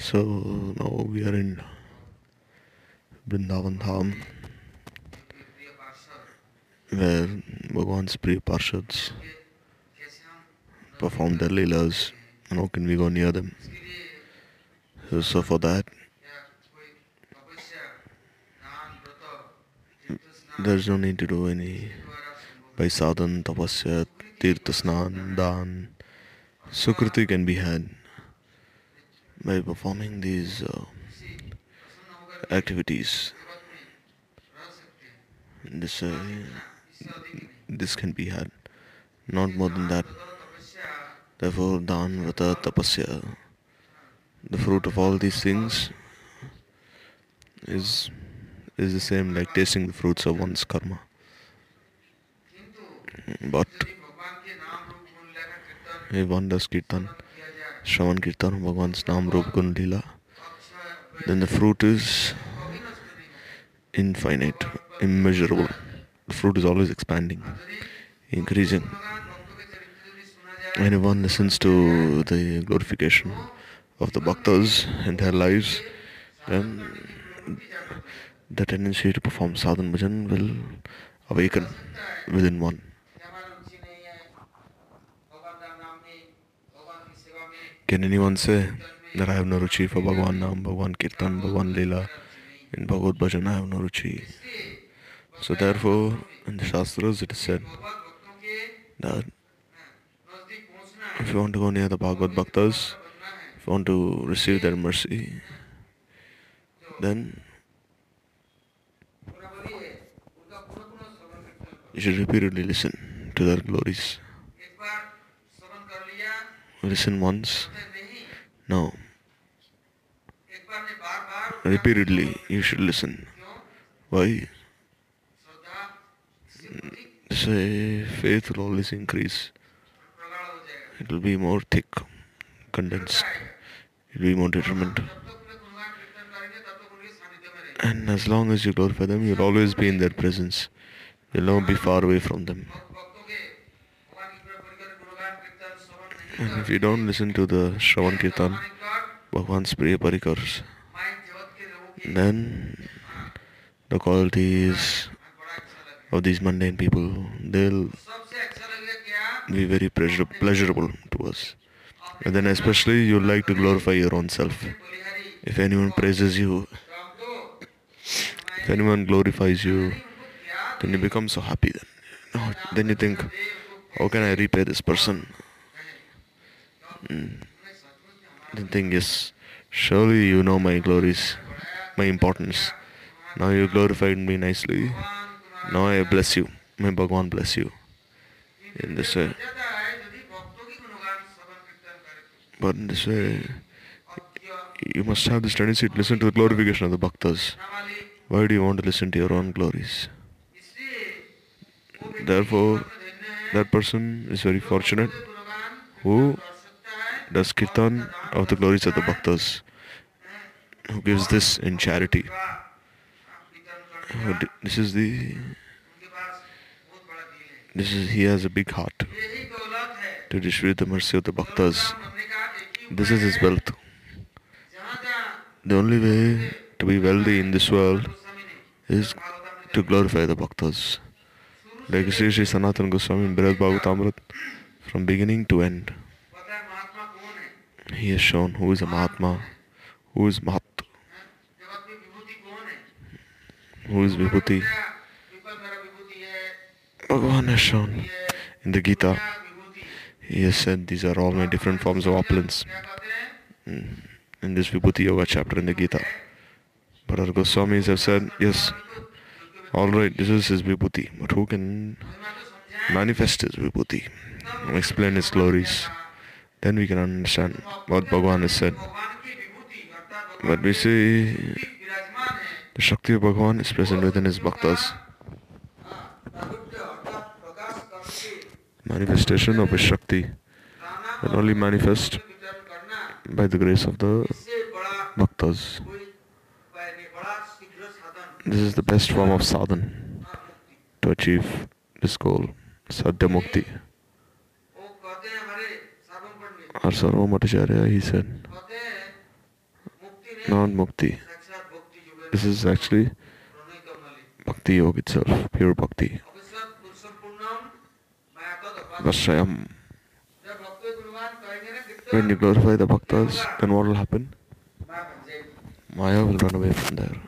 So now we are in Vrindavan Dham, where Bhagwan's Priya Parshads perform their leelas, and how can we go near them? So for that, there's no need to do any by sadhan, tapasya, tirtha snan, dan. Sukriti can be had by performing these activities. This this can be had, not more than that. Therefore, dan, vrata, tapasya, the fruit of all these things is the same like tasting the fruits of one's karma. But if one does kirtan, Shravan Kirtan of Bhagwan's Naam Rup Gun Leela, then the fruit is infinite, immeasurable. The fruit is always expanding, increasing. When one listens to the glorification of the bhaktas in their lives, then the tendency to perform sadhan bhajan will awaken within one. Can anyone say that I have no ruchi for Bhagwan Naam, Bhagwan Kirtan, Bhagwan Leela, in Bhagavad Bhajan I have no ruchi? So therefore, in the Shastras it is said that if you want to go near the Bhagavad Bhaktas, if you want to receive their mercy, then you should repeatedly listen to their glories. Listen once. No. Repeatedly you should listen. Why? Say faith will always increase. It will be more thick, condensed. It will be more determined. And as long as you glorify them, you'll always be in their presence. You'll never be far away from them. And if you don't listen to the Shravan Kirtan, Bhagwan's Priya Parikars, then the qualities of these mundane people, they'll be very pleasurable to us. And then especially you'll like to glorify your own self. If anyone praises you, if anyone glorifies you, then you become so happy. Then you think, how can I repay this person? Then think, yes, surely you know my glories, my importance. Now you glorified me nicely. Now I bless you. May Bhagwan bless you. In this way. But in this way, you must have this tendency to listen to the glorification of the bhaktas. Why do you want to listen to your own glories? Therefore, that person is very fortunate who does kirtan of the glories of the bhaktas, who gives this in charity. He has a big heart to distribute the mercy of the bhaktas. This is his wealth. The only way to be wealthy in this world is to glorify the bhaktas. Like Sri Sanatana Goswami in Brihad Bhagavatamrita, from beginning to end, he has shown who is a Mahatma, who is Mahat, who is Vibhuti. Bhagavan has shown in the Gita. He has said these are all my different forms of opulence. In this Vibhuti Yoga chapter in the Gita. But our Goswamis have said, yes, alright, this is his Vibhuti, but who can manifest his Vibhuti and explain his glories? Then we can understand what Bhagavan has said. But we see the Shakti of Bhagavan is present within his bhaktas. Manifestation of his Shakti can only manifest by the grace of the bhaktas. This is the best form of sadhan to achieve this goal, Sadhya Mukti. Our Sarvabhaumacharya, he said, not mukti. This is actually bhakti yoga itself, pure bhakti. Vashrayam. When you glorify the bhaktas, then what will happen? Maya will run away from there.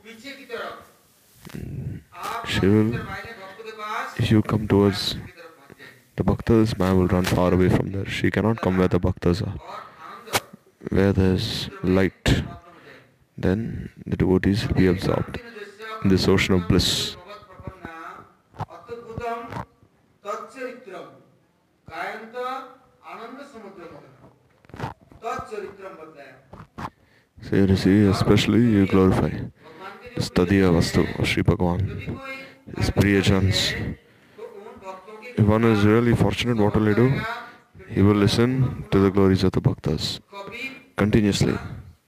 She will, if you come towards the bhaktas, Maya will run far away from there. She cannot come where the bhaktas are. Where there's light, then the devotees will be absorbed in this ocean of bliss. So you see, especially you glorify this Tadiya Vastu of Sri Bhagavan, his Priyajans. If one is really fortunate, what will he do? He will listen to the glories of the Bhaktas continuously.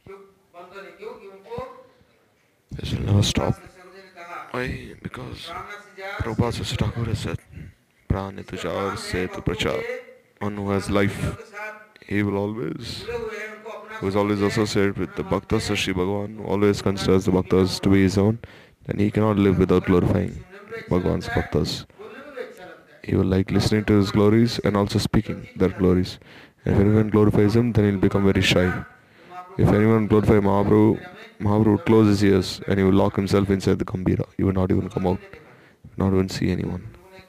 This will never stop. Why? Because Prabhupada Srila Thakur has said, Prani tujar se tu prachar. One who has life, he will always, who is always associated with the Bhaktas of Sri Bhagavan, who always considers the Bhaktas to be his own, then he cannot live without glorifying Bhagavan's Bhaktas. He will like listening to his glories and also speaking their glories. And if anyone glorifies him, then he will become very shy. If anyone glorifies Mahaprabhu, Mahaprabhu would close his ears and he will lock himself inside the Gambhira. He would not even come out, not even see anyone.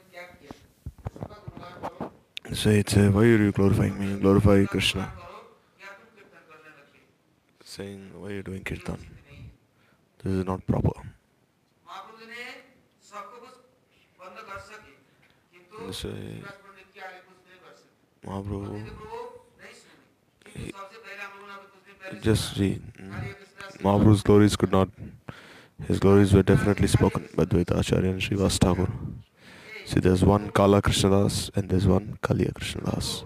So it's why are you glorifying me? Glorify Krishna. Saying, why are you doing kirtan? This is not proper. Say, Mahaprabhu, just read. Mahaprabhu's glories could not, his glories were definitely spoken by Dvaita Acharya and Srivas Thakur. See, there's one Kala Krishnadas and there's one Kaliya Krishnadas.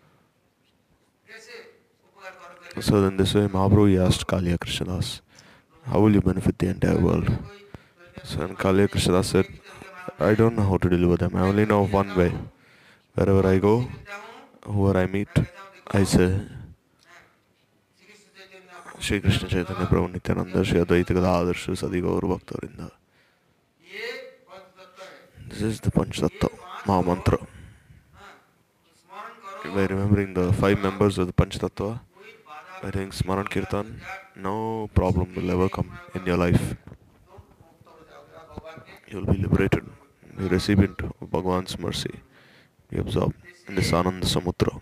So then this way Mahaprabhu he asked Kaliya Krishnadas, how will you benefit the entire world? So then Kaliya Krishnadas said, I don't know how to deliver them. I only know of one way. Wherever I go, whoever I meet, I say, Shri Krishna Chaitanya Prabhu Nityananda Shri Advaita Gadadhar Shri Sadi Gaur Bhakta Vrinda. This is the Panch Tattva, Maha Mantra. By remembering the 5 members of the Panch Tattva, by doing Smaran Kirtan, no problem will ever come in your life. You will be liberated, be recipient of Bhagavan's mercy, be absorbed in this Ananda Samudra.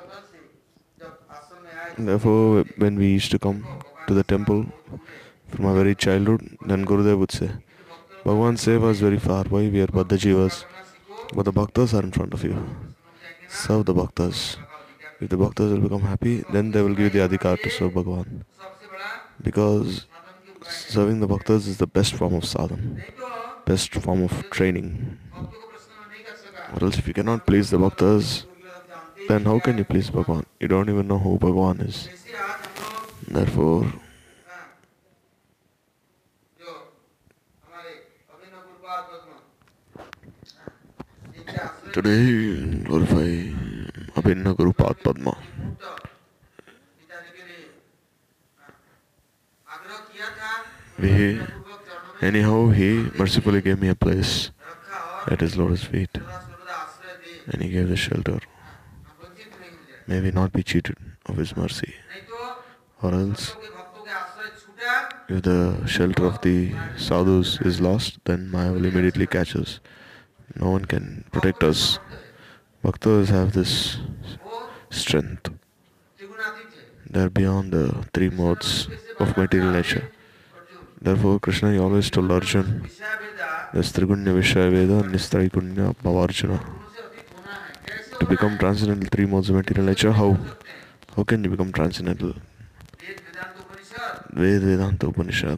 Therefore, when we used to come to the temple from our very childhood, then Gurudev would say, Bhagavan's seva is very far. Why? We are Baddha Jivas. But the Bhaktas are in front of you. Serve the Bhaktas. If the Bhaktas will become happy, then they will give you the adhikar to serve Bhagavan. Because serving the Bhaktas is the best form of sadhana, best form of training. Or else if you cannot please the Bhaktas, then how can you please Bhagavan? You don't even know who Bhagavan is. Therefore, today glorify Abhinna Guru Pad Padma. Anyhow, he mercifully gave me a place at his lotus feet, and he gave the shelter. May we not be cheated of his mercy, or else if the shelter of the sadhus is lost, then Maya will immediately catch us. No one can protect us. Bhaktas have this strength. They are beyond the 3 modes of material nature. Therefore, Krishna he always told Arjuna, there's Trigunya Vishaya Veda, Nistraikunya Bhavarjuna. To become transcendental 3 modes of material nature, how? How can you become transcendental? Vedanta Upanishad.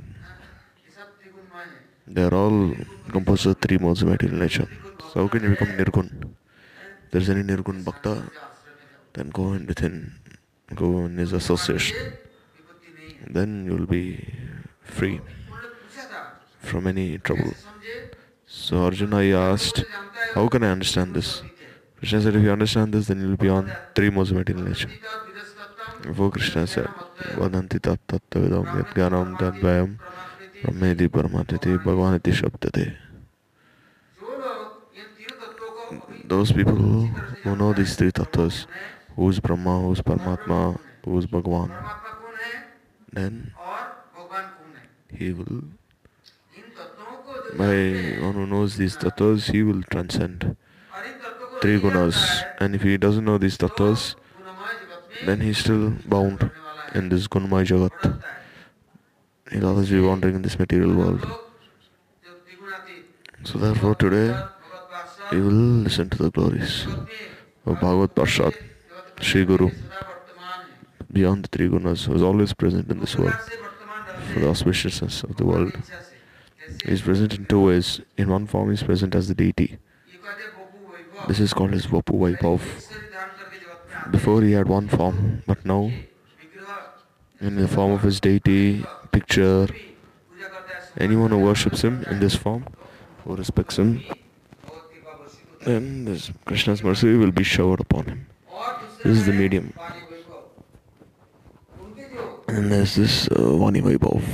They are all composed of 3 modes of material nature. So how can you become Nirgun? If there is any Nirgun Bhakta, then go in within, go in his association. Then you will be free from any trouble. So Arjuna he asked, how can I understand this? Krishna said, if you understand this, then you will be on 3 modes of material nature. Before Krishna said, Vadanti tat tattvavidam yat gyanam tadvayam brahmeti paramatiti bhagavaniti shabdate. Those people who know these three tattvas, who is Brahma, who is Paramatma, who is Bhagavan, then he will, by one who knows these tattvas, he will transcend three gunas. And if he doesn't know these tattvas, then he's still bound in this gunamaya jagat. He'll always be wandering in this material world. So therefore today, we will listen to the glories of Bhagavad Parshad, Sri Guru, beyond the three gunas, who is always present in this world for the auspiciousness of the world. He is present in two ways. In one form, he is present as the deity. This is called as Vapu Vaibhav. Before he had one form, but now, in the form of his deity, picture, anyone who worships him in this form, who respects him, then this Krishna's mercy will be showered upon him. This is the medium. And there's this Vani Vaibhav.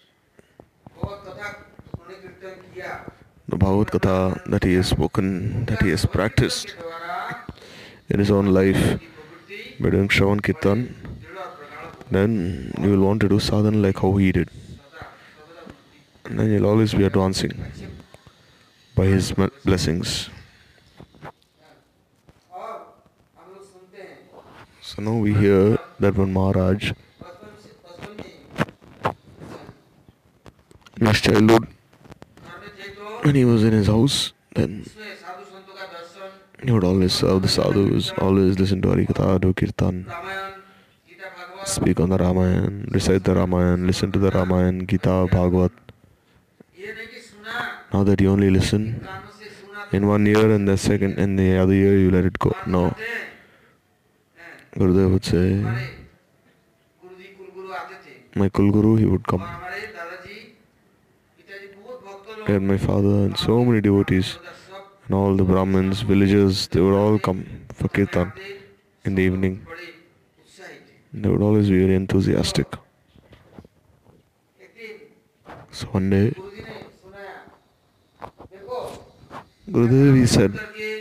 The Bhagavad Katha that he has spoken, that he has practiced in his own life by doing Shravan Kirtan, then you will want to do sadhana like how he did. And then you'll always be advancing by his blessings. So now we hear that when Maharaj, in his childhood, when he was in his house, then he would always serve the sadhus, always listen to Harikatha, do Kirtan, speak on the Ramayana, recite the Ramayana, listen to the Ramayana, Gita, Bhagavad. Not that you only listen in 1 year and the second and the other year you let it go. No. Gurudev would say, my Kulguru, he would come. And my father and so many devotees and all the Brahmins, villagers, they would all come for Kirtan in the evening. They would always be very enthusiastic. So one day, Gurudev, he said,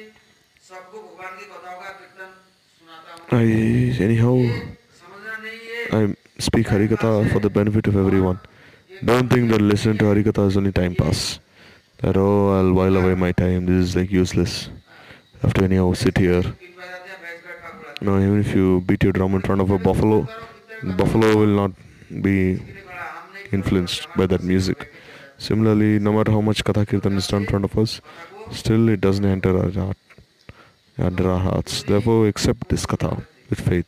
I speak Harikatha for the benefit of everyone. Don't think that listening to Harikatha is only time pass. That, I'll while away my time, this is like useless. I have to anyhow sit here. No, even if you beat your drum in front of a buffalo, the buffalo will not be influenced by that music. Similarly, no matter how much Katha Kirtan is done in front of us, still it doesn't enter our hearts. Therefore, accept this Katha with faith.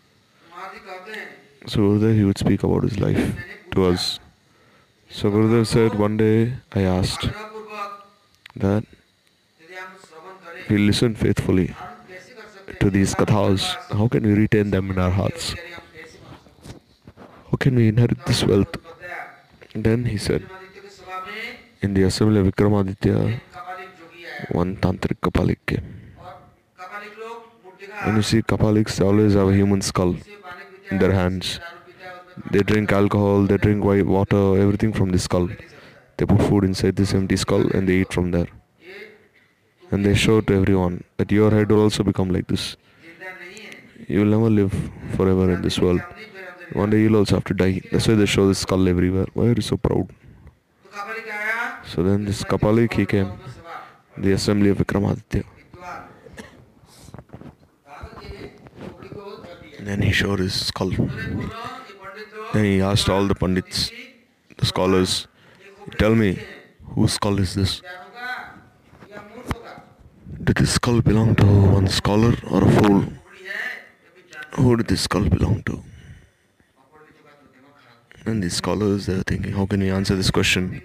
So Gurudev, he would speak about his life to us. So Gurudev said, one day I asked that we listen faithfully to these kathas. How can we retain them in our hearts? How can we inherit this wealth? And then he said, in the assembly of Vikramaditya, one tantric Kapalik came. When you see Kapaliks, they always have a human skull in their hands. They drink alcohol, they drink white water, everything from the skull. They put food inside this empty skull and they eat from there. And they show to everyone that your head will also become like this. You will never live forever in this world. One day you'll also have to die. That's why they show this skull everywhere. Why are you so proud? So then this Kapalik, he came, the assembly of Vikramaditya. And then he showed his skull. Then he asked all the Pandits, the scholars, tell me, whose skull is this? Did this skull belong to one scholar or a fool? Who did this skull belong to? And the scholars, they were thinking, how can we answer this question?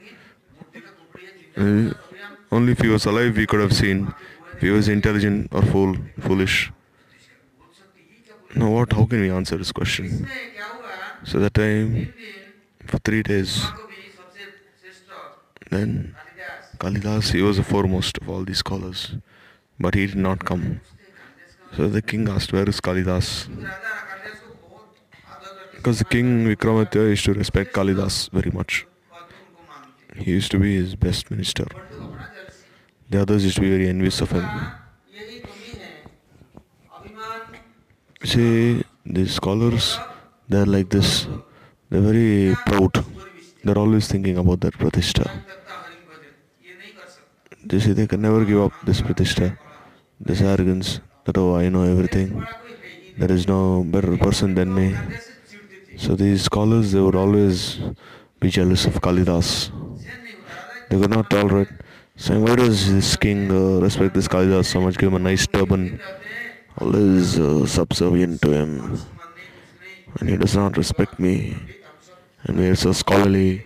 Only if he was alive we could have seen if he was intelligent or foolish. Now what? How can we answer this question? So that time, for 3 days, then Kalidas, he was the foremost of all these scholars, but he did not come. So the king asked, where is Kalidas? Because the king Vikramaditya used to respect Kalidas very much. He used to be his best minister. The others used to be very envious of him. See, these scholars, they're like this. They're very proud. They're always thinking about their pratishtha. You see, they can never give up this pratishtha, this arrogance that, oh, I know everything. There is no better person than me. So these scholars, they would always be jealous of Kalidas. They could not tolerate saying, why does this king respect this Kalidas so much, give him a nice turban, always subservient to him, and he does not respect me, and we are so scholarly.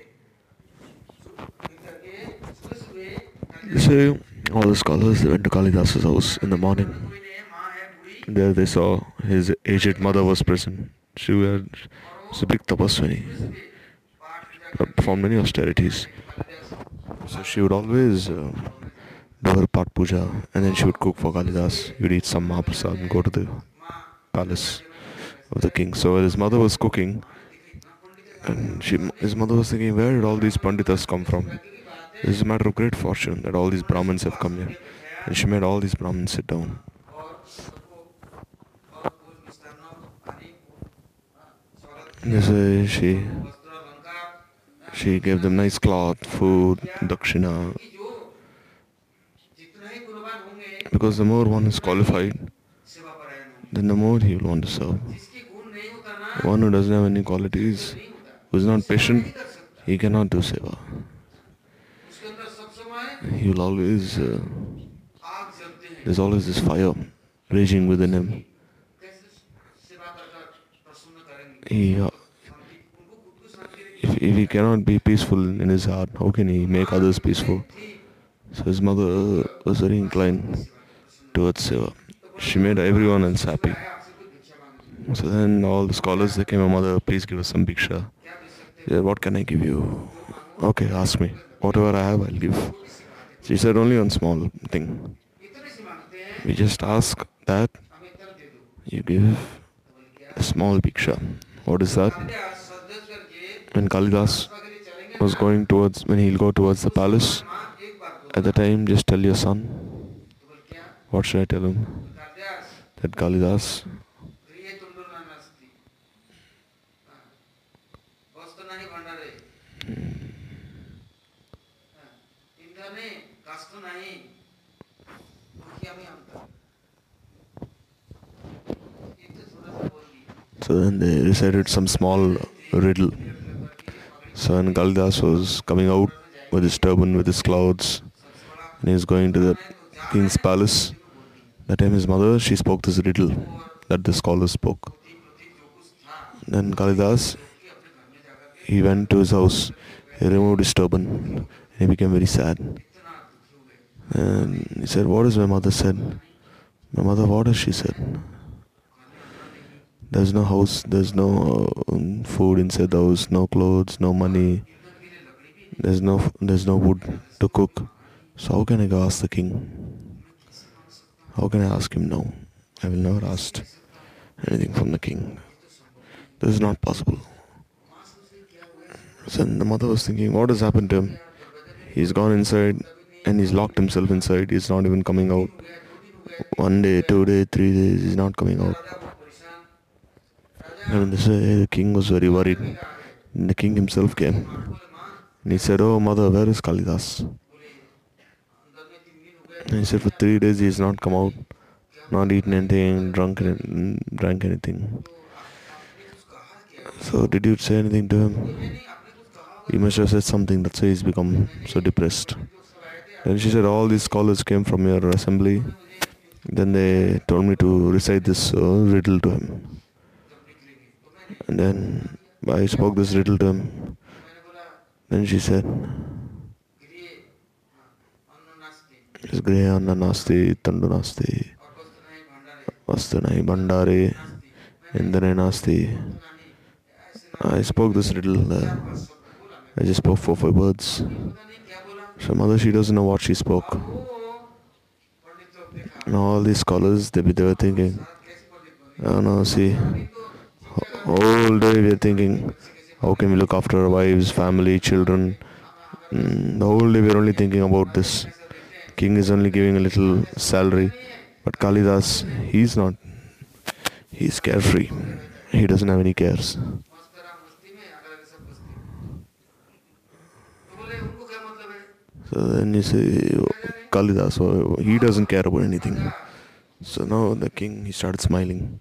They say all the scholars, they went to Kalidas's house in the morning. There they saw his aged mother was present. She was a big tapaswini, performed many austerities. So she would always do her Pat Puja, and then she would cook for Kalidas. He would eat some Mahaprasad and go to the palace of the king. So his mother was cooking, and his mother was thinking, where did all these Panditas come from? This is a matter of great fortune that all these Brahmins have come here. And she made all these Brahmins sit down. She gave them nice cloth, food, dakshina. Because the more one is qualified, then the more he will want to serve. One who doesn't have any qualities, who is not patient, he cannot do seva. He will always, there's always this fire raging within him. If he cannot be peaceful in his heart, how can he make others peaceful? So his mother was very inclined towards seva. She made everyone else happy. So then all the scholars, they came, mother, please give us some bhiksha. She said, what can I give you? Okay, ask me. Whatever I have, I'll give. She said, only one small thing. We just ask that you give a small bhiksha. What is that? When Kalidas was going towards, when he'll go towards the palace, at the time, just tell your son. What should I tell him? That Kalidas, so then they recited some small riddle. So when Kalidas was coming out with his turban, with his clouds, and he was going to the king's palace, that time his mother, she spoke this riddle that the scholars spoke. Then Kalidas, he went to his house, he removed his turban, and he became very sad. And he said, what has my mother said? My mother, what has she said? There's no house, there's no food inside the house, no clothes, no money, there's no wood to cook. So how can I go ask the king? How can I ask him no? I will never ask anything from the king. This is not possible. So the mother was thinking, what has happened to him? He's gone inside and he's locked himself inside. He's not even coming out. 1 day, 2 days, 3 days, he's not coming out. And the king was very worried. And the king himself came. And he said, oh mother, where is Kalidas? And he said, for 3 days he has not come out, not eaten anything, drank anything. So did you say anything to him? He must have said something, that's why he's become so depressed. Then she said, all these scholars came from your assembly. Then they told me to recite this riddle to him. And then I spoke this riddle to him. Then she said, Griha anna nasti, tandu nasti, vastu nahi bandare, indane nasti. I spoke this riddle. I just spoke 4-5 words. So mother, she doesn't know what she spoke. And all these scholars, they were thinking, oh no, see, All day we are thinking, how can we look after our wives, family, children? The whole day we are only thinking about this. King is only giving a little salary, but Kalidas, he's not. He's carefree. He doesn't have any cares. So then you say Kalidas, so he doesn't care about anything. So now the king, he started smiling.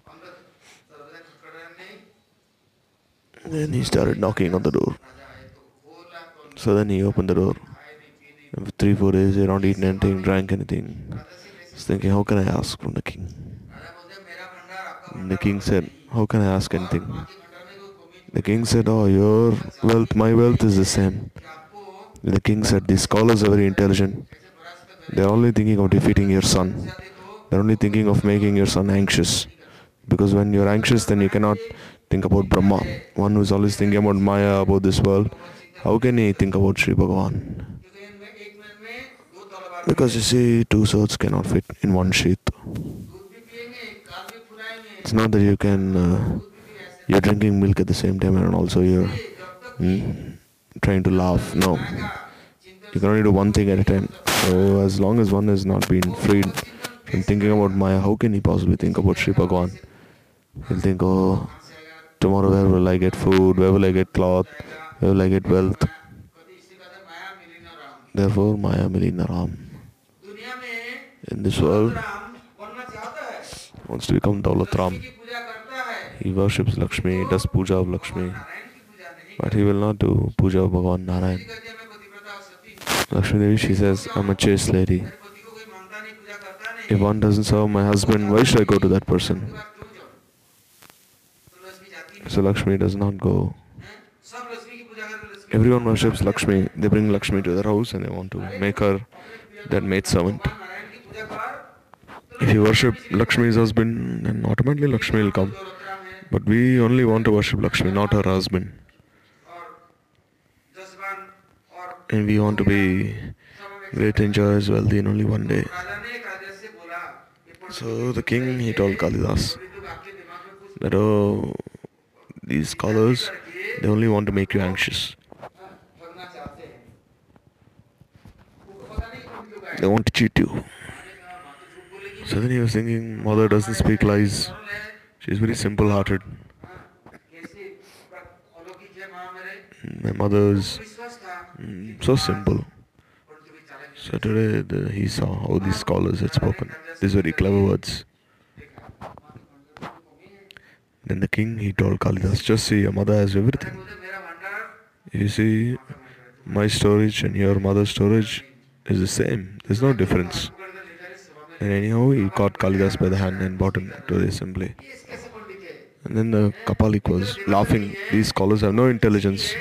Then he started knocking on the door. So then he opened the door. And for 3-4 days, he not eaten anything, drank anything. He's thinking, how can I ask from the king? And the king said, how can I ask anything? The king said, oh, your wealth, my wealth is the same. The king said, these scholars are very intelligent. They're only thinking of defeating your son. They're only thinking of making your son anxious. Because when you're anxious, then you cannot think about Brahma. One who's always thinking about Maya, about this world, how can he think about Sri Bhagavan? Because you see, two swords cannot fit in one sheath. It's not that you can, you're drinking milk at the same time and also you're trying to laugh. No. You can only do one thing at a time. So as long as one has not been freed from thinking about Maya, how can he possibly think about Sri Bhagavan? He'll think, oh, tomorrow where will I get food, where will I get cloth, where will I get wealth? Therefore, Maya Milina Ram. In this world, wants to become Daulat Ram. He worships Lakshmi, does puja of Lakshmi, but he will not do puja of Bhagavan Narayan. Lakshmi Devi, she says, I'm a chaste lady. If one doesn't serve my husband, why should I go to that person? So Lakshmi does not go. Everyone worships Lakshmi. They bring Lakshmi to their house and they want to make her their maidservant. If you worship Lakshmi's husband, then automatically Lakshmi will come. But we only want to worship Lakshmi, not her husband. And we want to be great and joyous, wealthy in only one day. So the king, he told Kalidas that, oh, these scholars, they only want to make you anxious. They want to cheat you. So then he was thinking, mother doesn't speak lies. She's very simple-hearted. My mother is so simple. So today he saw how these scholars had spoken these very clever words. Then the king, he told Kalidas, just see, your mother has everything. You see, my storage and your mother's storage is the same. There's no difference. And anyhow, he caught Kalidas by the hand and brought him to the assembly. And then the Kapalik was laughing. These scholars have no intelligence.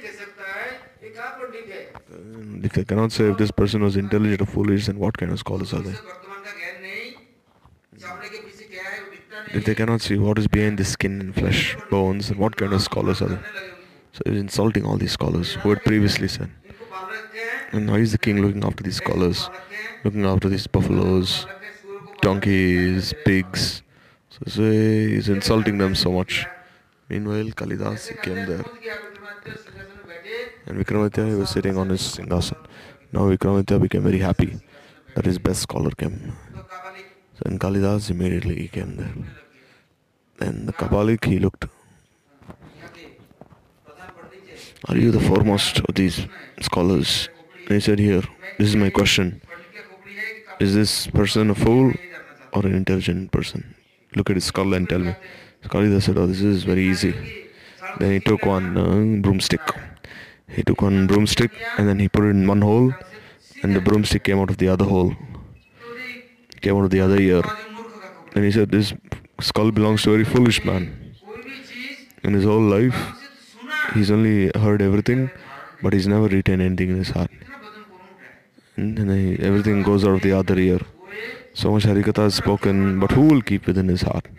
If they cannot say if this person was intelligent or foolish, then what kind of scholars are they? If they cannot see what is behind the skin and flesh, bones, then what kind of scholars are they? So he's insulting all these scholars who had previously said. And now he's the king looking after these scholars, looking after these buffaloes, donkeys, pigs. So he's insulting them so much. Meanwhile, Kalidas, he came there. And Vikramaditya, he was sitting on his Singhasan. Now Vikramaditya became very happy that his best scholar came. So in Kalidas, immediately he came there. Then the Kapalik, he looked. Are you the foremost of these scholars? And he said, here, this is my question. Is this person a fool or an intelligent person? Look at his skull and tell me. Kalidas said, oh, this is very easy. Then he took one broomstick. He took one broomstick and then he put it in one hole and the broomstick came out of the other hole. Came out of the other ear. And he said, this skull belongs to a very foolish man. In his whole life, he's only heard everything, but he's never retained anything in his heart. And then everything goes out of the other ear. So much Harikatha is spoken, but who will keep within his heart?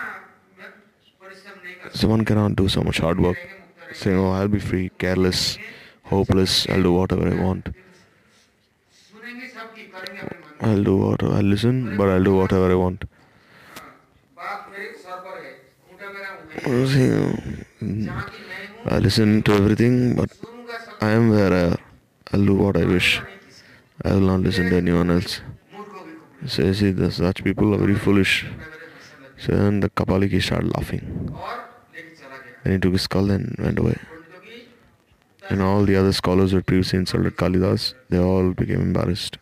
So one cannot do so much hard work, saying, oh, I'll be free, careless, hopeless, I'll do whatever I want. I'll listen, but I'll do whatever I want. I listen to everything, but I am where I'll do what I wish. I will not listen to anyone else. So you see, such people are very foolish. So then the Kapaliki started laughing. Then he took his skull and went away. And all the other scholars who had previously insulted Kalidas, they all became embarrassed.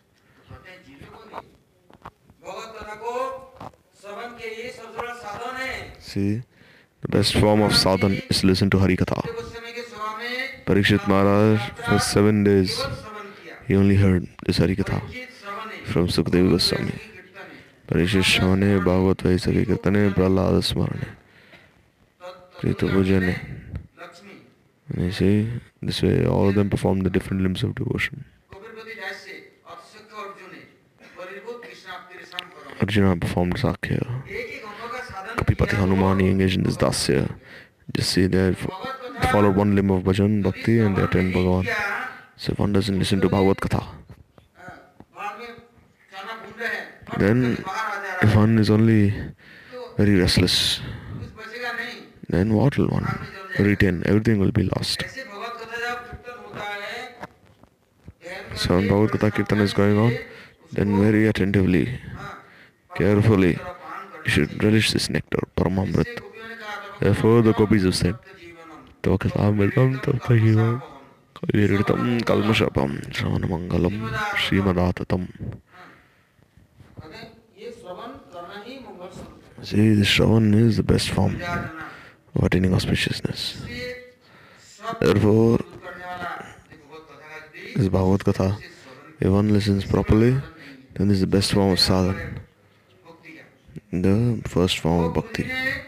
See, the best form of sadhan is to listen to Harikatha. Parikshit Maharaj, for 7 days, he only heard this Harikatha from Sukadeva Goswami. Parikshit Shravane, Bhagavat Vaisakhi Kirtane, Prahlada Smarane, Krita Pujane. And you see, this way all of them performed the different limbs of devotion. Arjuna performed Sakya. Kapipati Hanuman engaged in this Dasya. Just see, they followed one limb of bhajan, bhakti, and they attend Bhagavan. So if one doesn't listen to Bhagavad Katha, then if one is only very restless, then what will one retain? Everything will be lost. So when Bhagavad Katha Kirtan is going on, then very attentively, carefully, you should relish this nectar, Paramamrit. Therefore the gopis have said, Tokasamitam Toktahivam Kaviritam Kalmashapam Shravanamangalam Srimadaatatam. See, the Shravan is the best form of attaining auspiciousness. Therefore, this Bhagavad Katha, if one listens properly, then this is the best form of sadhan, the first form of bhakti.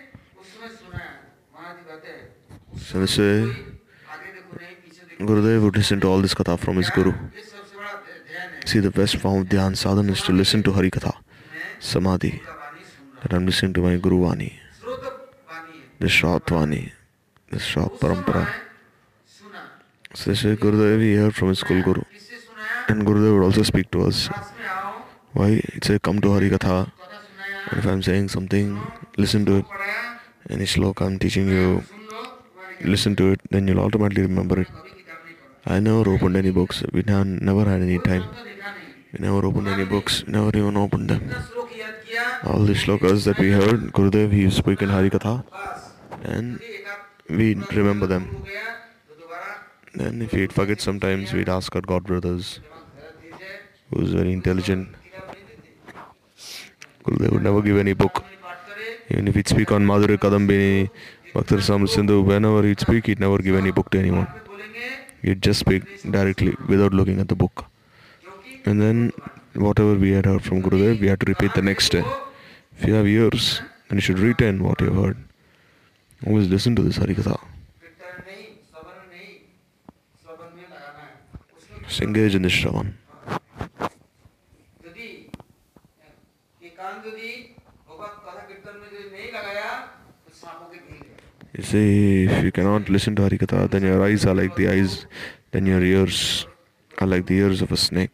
So this way, Gurudev would listen to all this Katha from his Guru. See, the best form of dhyan sadhan is to listen to Hari Katha, Samadhi, that I'm listening to my Guru Vani, the Shraut Vani, the Shraut Parampara. So this way, Gurudev, he heard from his Kul Guru. And Gurudev would also speak to us. Why? He'd say, come to Hari Katha. And if I'm saying something, listen to it. Any shloka I'm teaching you, listen to it, then you'll automatically remember it. I never opened any books. We never had any time. We never opened any books. Never even opened them. All the shlokas that we heard, Gurudev, he spoke in Hari Katha, and we remember them. Then if we'd forget sometimes, we'd ask our God brothers, who's very intelligent. Gurudev would never give any book. Even if he'd speak on Madhurya Kadambini, Bhakti Rasamrita Sindhu, whenever he'd speak, he'd never give any book to anyone. He'd just speak directly without looking at the book. And then whatever we had heard from Gurudev, we had to repeat the next day. If you have ears, then you should retain what you have heard. Always listen to this Harikatha. Just engage in this Shravan. You see, if you cannot listen to Harikatha, then your eyes are like the eyes, then your ears are like the ears of a snake.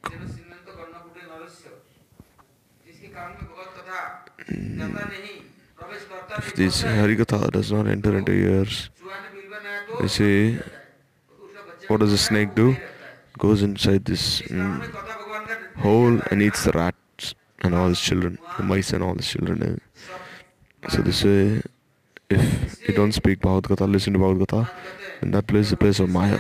If this Harikatha does not enter into your ears, you see, what does a snake do? Goes inside this hole and eats the rats and all his children, the mice and all his children. So this way, if you don't speak Bhagavad Katha, listen to Bhagavad Katha, then that place is the place of Maya.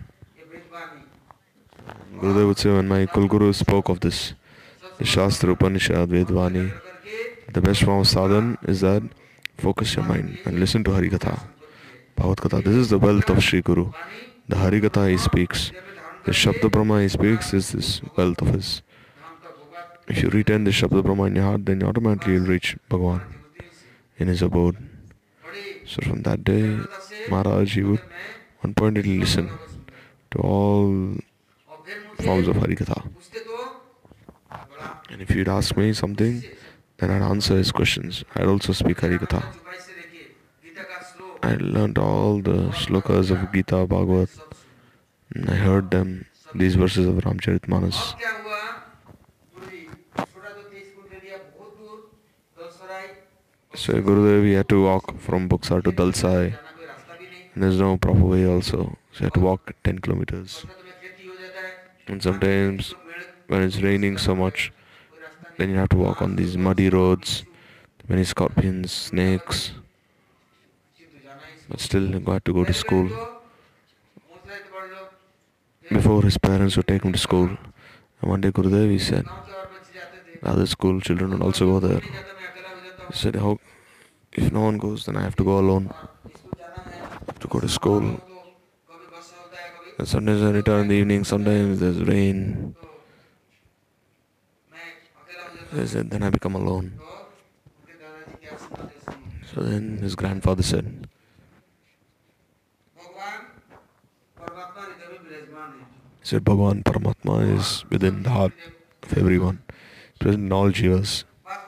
Gurudev would say, when my Kulguru spoke of this, the Shastra, Upanishad, Vedvani, the best form of sadhan is that focus your mind and listen to Harikatha, Bhagavad Katha. This is the wealth of Sri Guru. The Harikatha he speaks, the Shabda Brahma he speaks is this wealth of his. If you retain the Shabda Brahma in your heart, then automatically you'll reach Bhagavan in his abode. So from that day, Maharaj, he would one-pointedly listen to all forms of Harikatha. And if you'd ask me something, then I'd answer his questions. I'd also speak Harikatha. I learned all the shlokas of Gita, Bhagavad, and I heard them, these verses of Ramcharitmanas. So Gurudev, we had to walk from Buxar to Dalsai. And there's no proper way also. So you had to walk 10 kilometers. And sometimes when it's raining so much, then you have to walk on these muddy roads, many scorpions, snakes. But still, he had to go to school. Before his parents would take him to school. And one day Gurudev, he said, other school children would also go there. He said, how, if no one goes, then I have to go alone to go to school. And sometimes I return in the evening, sometimes there's rain. He said, then I become alone. So then his grandfather said, Bhagavan Paramatma is within the heart of everyone, present in all jivas.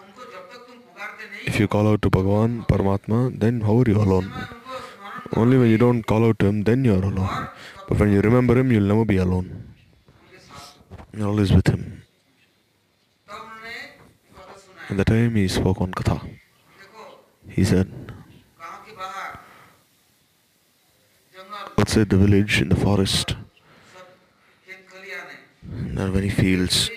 If you call out to Bhagavan Paramatma, then how are you alone? Only when you don't call out to him, then you are alone. But when you remember him, you'll never be alone. You're always with him. At the time he spoke on Katha. He said, outside the village, in the forest, there are many fields.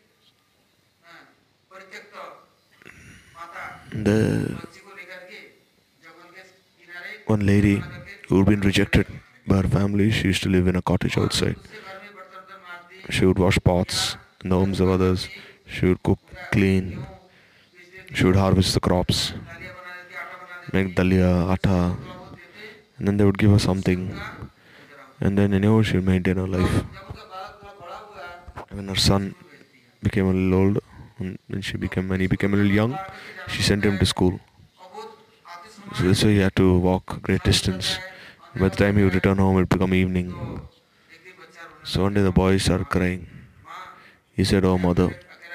There, one lady who had been rejected by her family, she used to live in a cottage outside. She would wash pots in the homes of others. She would cook, clean. She would harvest the crops, make dalia, atta, and then they would give her something. And then anyhow she would maintain her life. When her son became a little old, when he became a little young, she sent him to school. So this way he had to walk a great distance. By the time he would return home, it would become evening. So one day the boy started crying. He said, "Oh mother,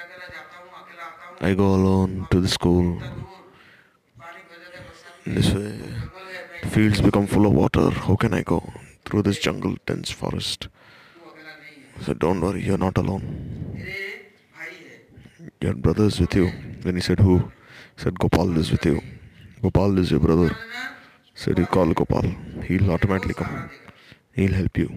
I go alone to the school. This way, the fields become full of water. How can I go through this jungle, dense forest?" I said, "Don't worry, you're not alone. Your brother is with you." Then he said, "Who?" He said, "Gopal is with you. Gopal is your brother." I said, "You call Gopal. He'll automatically come. He'll help you."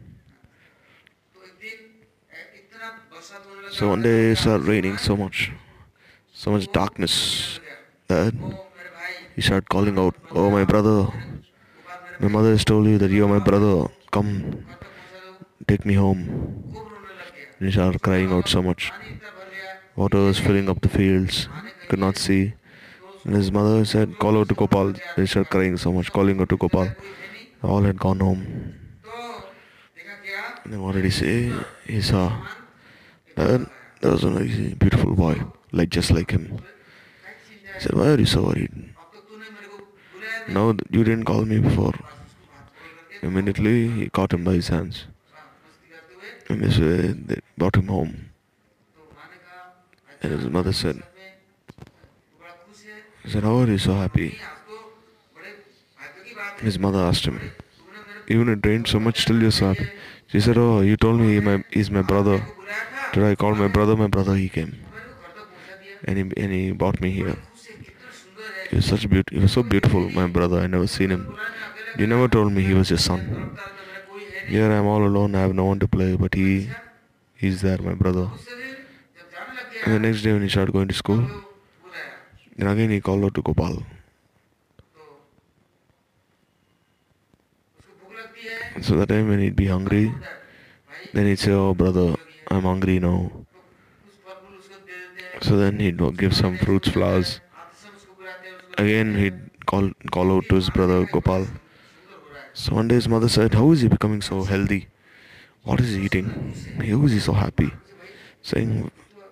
So one day it started raining so much darkness, that he started calling out, "Oh my brother, my mother has told you that you are my brother. Come, take me home." And he started crying out so much. Water was filling up the fields. Could not see. And his mother said, "Call out to Gopal." They started crying so much, calling out to Gopal. All had gone home. And then what did he say? He saw that there was a very beautiful boy, just like him. He said, "Why are you so worried? Now you didn't call me before." Immediately he caught him by his hands. And this way they brought him home. And his mother said, "How are you so happy?" His mother asked him, "Even it rained so much, still you're so happy?" She said, "Oh, you told me he's my brother. Did I call my brother, he came. And he brought me here. He was so beautiful, my brother. I never seen him. You never told me he was your son. Here I am all alone, I have no one to play, but he's there, my brother." And the next day when he started going to school, then again he called out to Gopal. So that time when he'd be hungry, then he'd say, "Oh brother, I'm hungry now." So then he'd give some fruits, flowers. Again he'd call out to his brother Gopal. So one day his mother said, "How is he becoming so healthy? What is he eating? How is he so happy?" Saying,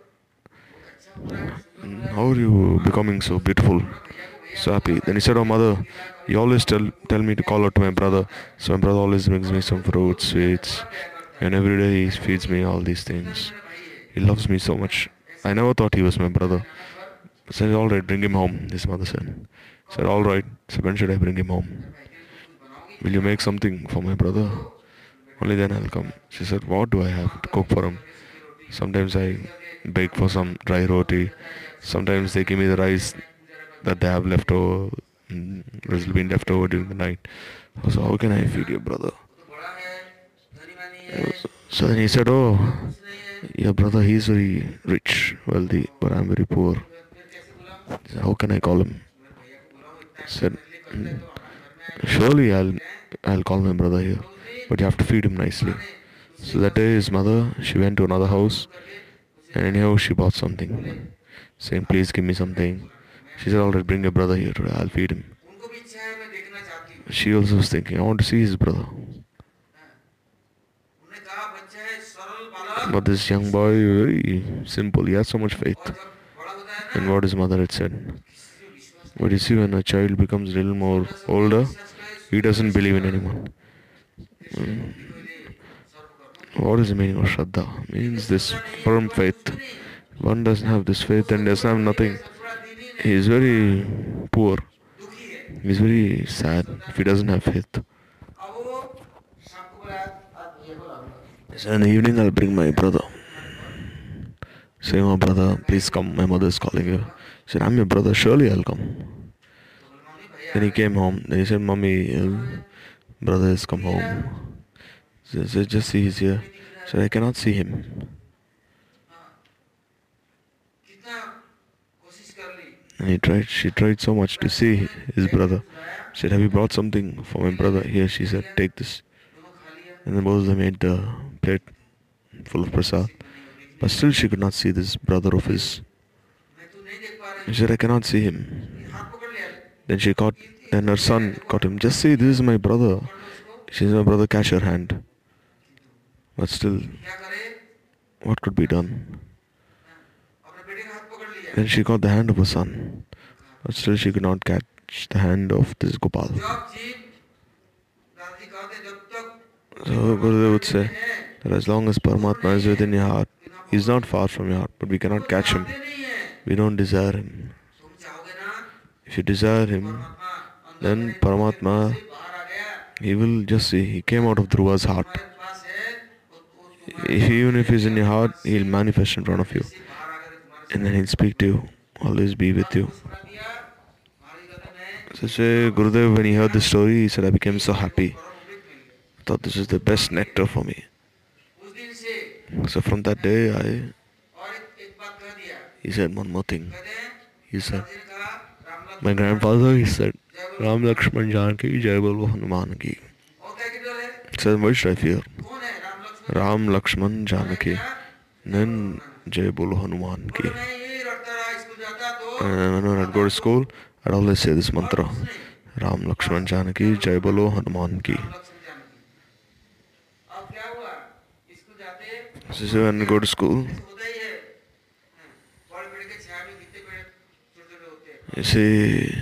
"How are you becoming so beautiful, so happy?" Then he said, "Oh mother, you always tell me to call out to my brother. So my brother always brings me some fruits, sweets, and every day he feeds me all these things. He loves me so much. I never thought he was my brother." I said, "Alright, bring him home," his mother said. I said, "Alright, so when should I bring him home? Will you make something for my brother? Only then I'll come." She said, "What do I have to cook for him?" Sometimes I bake for some dry roti. Sometimes they give me the rice that they have left over. There's been left over during the night. So how can I feed your brother? So then he said, "Oh, your brother, he's very rich, wealthy, but I'm very poor. How can I call him?" I said, "Mm, surely I'll call my brother here, but you have to feed him nicely." So that day his mother, she went to another house, and anyhow she bought something, saying, "Please give me something." She said, "Alright, bring your brother here today, I'll feed him." She also was thinking, "I want to see his brother." But this young boy, very simple, he has so much faith in what his mother had said. But you see, when a child becomes a little more older, he doesn't believe in anyone. What is the meaning of Shraddha? Means this firm faith. One doesn't have this faith and doesn't have nothing. He is very poor. He is very sad if he doesn't have faith. So in the evening, I'll bring my brother. Say, "Oh brother, please come. My mother is calling you." He said, "I'm your brother. Surely I'll come." Then he came home. Then he said, "Mommy, brother has come home." So I said, "Just see, he's here." So I cannot see him. And she tried so much to see his brother. She said, "Have you brought something for my brother?" "Here," she said, "take this." And then both of them ate the plate full of prasad. But still she could not see this brother of his. She said, "I cannot see him." Then then her son caught him. "Just say, this is my brother." She said, "My brother, catch her hand." But still, what could be done? Then she caught the hand of her son. But still she could not catch the hand of this Gopal. So Gurudev would say that as long as Paramatma is within your heart, he is not far from your heart, but we cannot catch him. We don't desire him. If you desire him, then Paramatma, he will just see, he came out of Dhruva's heart. Even if he's in your heart, he'll manifest in front of you. And then he'll speak to you, always be with you. So Gurudev, when he heard the story, he said, "I became so happy. I thought this is the best nectar for me." So from that day, he said one more thing. He said, my grandfather, he said, "Ram Lakshman Janaki, Jai Bolo Hanuman ki." He said, "Why should I fear? Ram Lakshman Janaki, then Jai Bolo Hanuman ki." And when I'd go to school, I'd always say this mantra, Ram Lakshman Janaki, Jai Bolo Hanuman ki. So when I go to school, you see,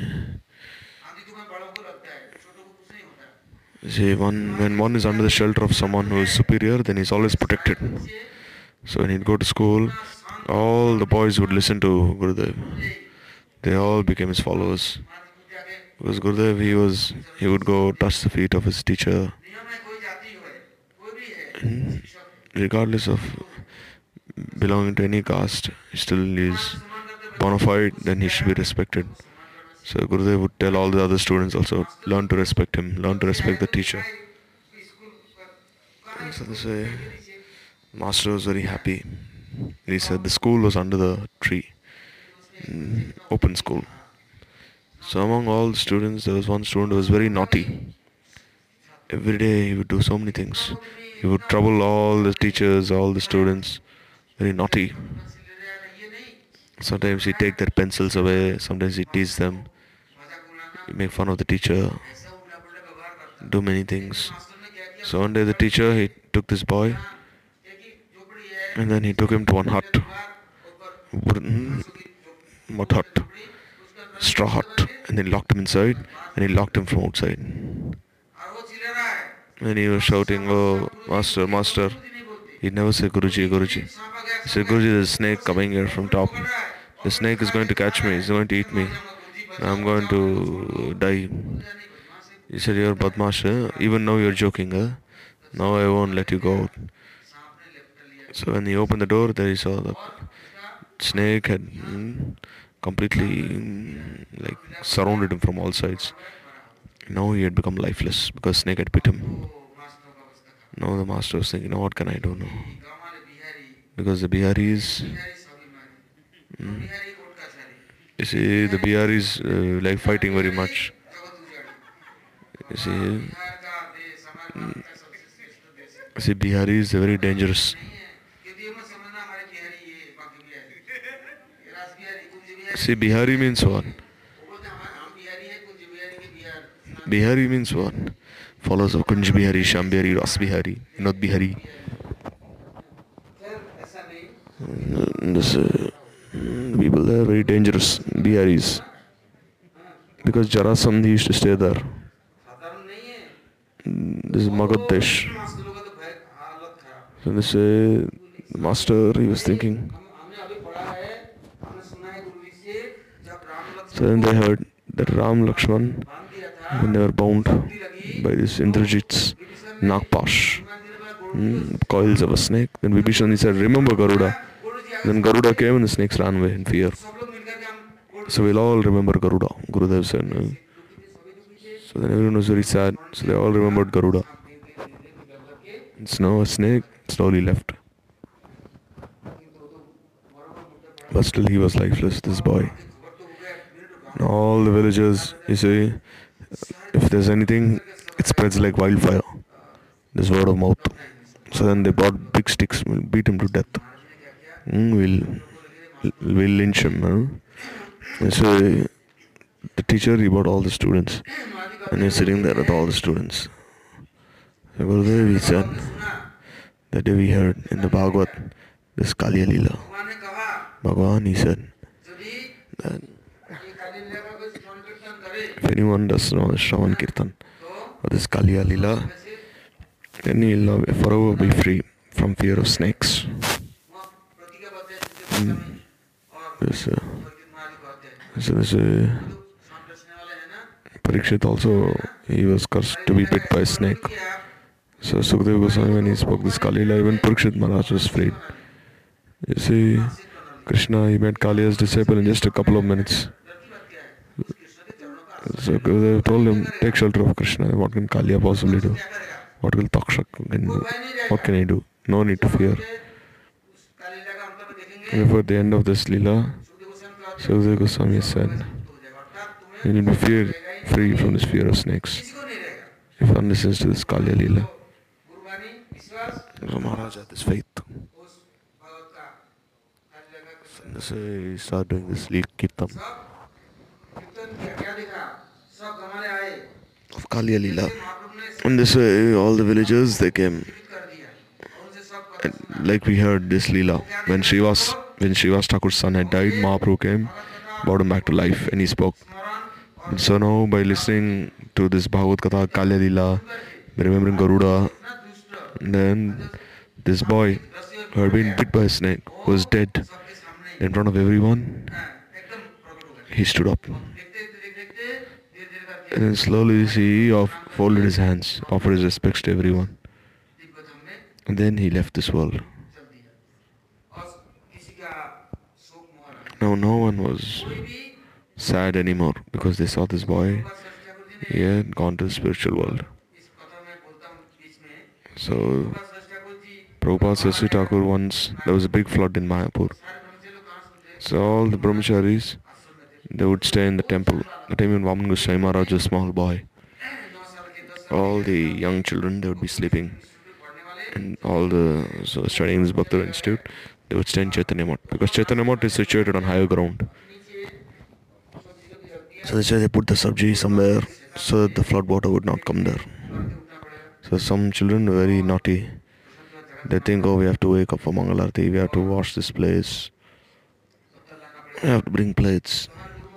when one is under the shelter of someone who is superior, then he's always protected. So when he'd go to school, all the boys would listen to Gurudev. They all became his followers. Because Gurudev, he would go touch the feet of his teacher. And regardless of belonging to any caste, still is bona fide, then he should be respected. So Gurudev would tell all the other students also, learn to respect him, learn to respect the teacher. And so this way, Master was very happy. He said the school was under the tree, open school. So among all the students, there was one student who was very naughty. Every day he would do so many things. He would trouble all the teachers, all the students. Very naughty. Sometimes he'd take their pencils away, sometimes he'd tease them, he'd make fun of the teacher, do many things. So one day the teacher, he took this boy and then he took him to one hut, wooden mud hut, straw hut, and then locked him inside and he locked him from outside. And he was shouting, "Oh, master, master." He'd never say, "Guruji, Guruji." He said, "Guruji, there's a snake coming here from top. The snake is going to catch me, it's going to eat me. I'm going to die." He said, "You're Badmash, eh? Even now you're joking, eh? Now I won't let you go out." So when he opened the door, there he saw the snake had completely like surrounded him from all sides. Now he had become lifeless because snake had bit him. Now the master was thinking, what can I do now? Because the Biharis, you see, the Biharis like fighting very much. You see, Biharis are very dangerous. See, Bihari means what? Bihari means what? Followers of Kunj Bihari, Sham Bihari, Ras Bihari, Vinod Bihari. This people there are very dangerous, Biharis. Because Jarasandh used to stay there. This is Magad Desh. So they say, the master, he was thinking. So then they heard that Ram Lakshman, when they were bound by this Indrajit's Nagpash, coils of a snake, then Vibhishan he said, remember Garuda. Then Garuda came and the snakes ran away in fear. So we'll all remember Garuda, Gurudev said. So then everyone was very sad, so they all remembered Garuda. And now a snake slowly left. But still he was lifeless, this boy. And all the villagers, you see, if there's anything, it spreads like wildfire. This word of mouth. So then they brought big sticks, we'll beat him to death. We'll lynch him. And so the teacher, he brought all the students. And he's sitting there with all the students. So Gurudev, he said, that day we heard in the Bhagavad, this Kaliya Leela. Bhagavan, he said, that if anyone does know the Shravan Kirtan or this Kaliya Leela, then he will forever be free from fear of snakes. This Parikshit also, he was cursed to be bit by a snake. So Sukadeva Goswami, when he spoke this Kaliya Leela, even Parikshit Maharaj was freed. You see, Krishna, he met Kaliya's disciple in just a couple of minutes. So they told him, take shelter of Krishna. What can Kaliya possibly do? What will Takshak do? What can he do? No need to fear. Before the end of this Leela, Sukadeva Goswami said, you need to be free from this fear of snakes. If one listens to this Kaliya Leela. So Maharaj had this faith. So he started doing this lead kirtan of Kaliya Leela. And this way all the villagers, they came. And like we heard this Leela, when Srivas Thakur's son had died, Mahaprabhu came, brought him back to life, and he spoke. And so now by listening to this Bhagavad Katha, Kaliya Leela, remembering Garuda, and then this boy who had been bit by a snake was dead in front of everyone, he stood up. And then slowly he folded his hands, offered his respects to everyone. And then he left this world. Now no one was sad anymore because they saw this boy, he had gone to the spiritual world. So Prabhupada Sasi Thakur once, there was a big flood in Mayapur. So all the brahmacharis, they would stay in the temple. The time when Vaman Goswami Maharaj was a small boy, all the young children, they would be sleeping. And all studying this Bhakti Institute, they would stay in Chaitanya Math. Because Chaitanya Math is situated on higher ground. So that's why they put the sabji somewhere so that the flood water would not come there. So some children are very naughty. They think, oh, we have to wake up for Mangalarti, we have to wash this place, we have to bring plates.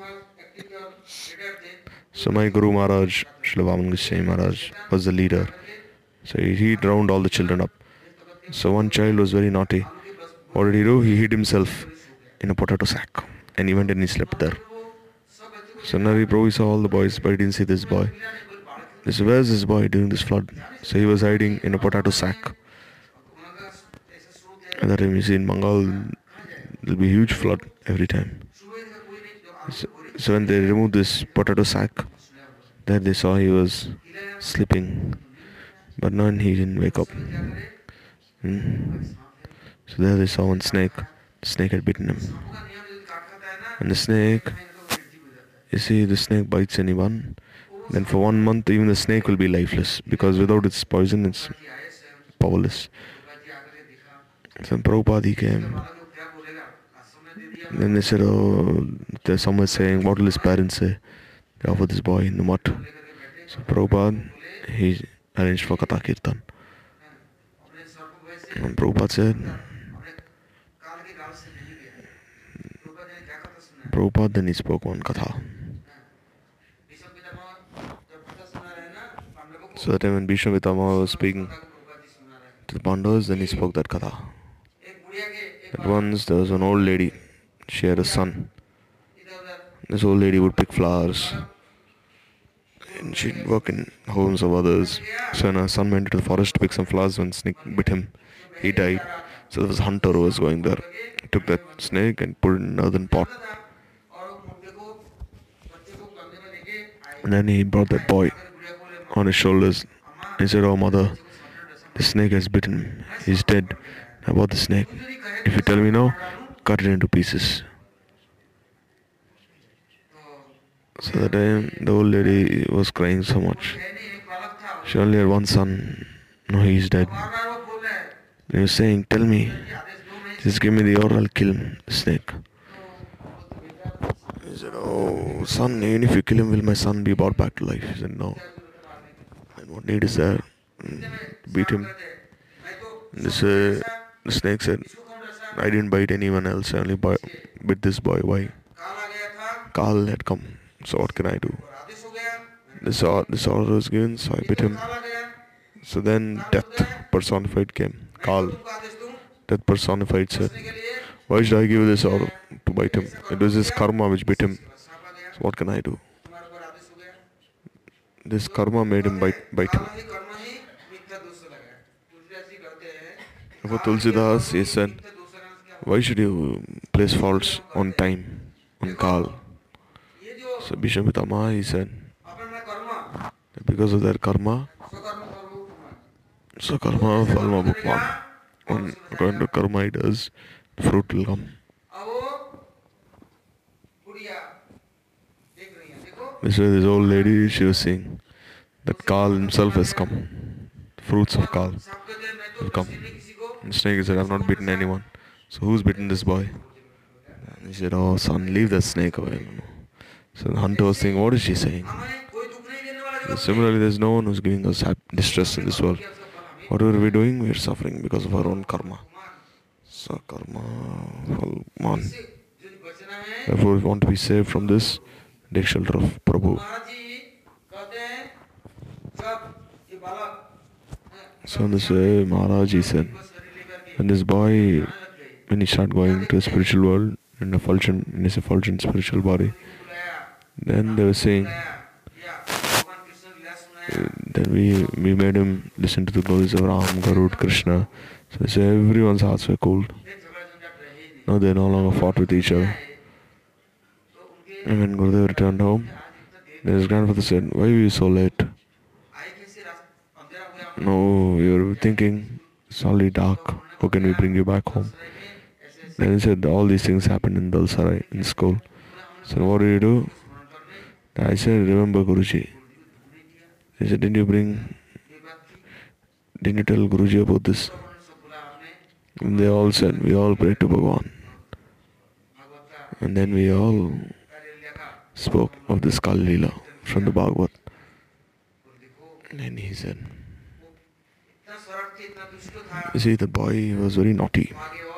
So my Guru Maharaj, Srila Vaman Goswami Maharaj, was the leader. So he drowned all the children up. So one child was very naughty. What did he do? He hid himself in a potato sack. And he went and he slept there. So Nari Prabhu saw all the boys, but he didn't see this boy. He said, where's this boy during this flood? So he was hiding in a potato sack. At that time you see in Bengal, there will be a huge flood every time. So when they removed this potato sack, there they saw he was sleeping, but no, he didn't wake up. So there they saw one snake. The snake had bitten him. And the snake, you see, the snake bites anyone, then for 1 month even the snake will be lifeless because without its poison it's powerless. So Prabhupada came. Then they said, oh, there's someone saying, what will his parents say? They offered this boy in the mud. So Prabhupada, he arranged for Katha Kirtan. And Prabhupada said, Prabhupada then he spoke one Katha. So that time when Bhishma Pitama was speaking to the Pandavas, then he spoke that Katha. That once there was an old lady, she had a son. This old lady would pick flowers and she'd work in homes of others. So when her son went into the forest to pick some flowers, when snake bit him, he died. So there was a hunter who was going there. He took that snake and put it in an earthen pot. And then he brought that boy on his shoulders. He said, oh mother, the snake has bitten him. He's dead. How about the snake? If you tell me no, cut it into pieces. So that time the old lady was crying so much. She only had one son. No, he's dead. And he was saying, tell me, just give me the order, I'll kill the snake. He said, oh son, even if you kill him, will my son be brought back to life? He said, no. And what need is there? Beat him. And the snake said, I didn't bite anyone else, I only bit this boy. Why? Kal had come. So what can I do? This order was given, so I bit him. So then death personified came. Kal, death personified said, why should I give this order to bite him? It was his karma which bit him. So what can I do? This karma made him bite him. For Tulsidas, he said, why should you place faults on time, on Kal? So Bhishma Pitama, he said, because of their karma, so karma phalma bhukman. When according to karma he does, fruit will come. This way this old lady, she was saying that Kal himself has come. Fruits of Kal will come. And the snake said, I have not bitten anyone. So who's bitten this boy? And he said, oh son, leave that snake away. So the hunter was saying, what is she saying? So similarly, there's no one who's giving us distress in this world. Whatever we're doing, we're suffering because of our own karma. So karma, man. Therefore, if we want to be saved from this, take shelter of Prabhu. So in this way, Maharaji said, and this boy, when he started going to the spiritual world, in his effulgent spiritual body, then they were saying, then we made him listen to the glories of Ram, Garud, Krishna. So they say everyone's hearts were cooled. Now they no longer fought with each other. And when Gurudev returned home, then his grandfather said, why were you so late? No, you were thinking, it's already dark, how can we bring you back home? Then he said, all these things happened in Dalsarai, in school. So what do you do? I said, remember Guruji. He said, didn't you tell Guruji about this? And they all said, we all prayed to Bhagavan. And then we all spoke of this Kal Leela from the Bhagavad. And he said, you see, the boy was very naughty.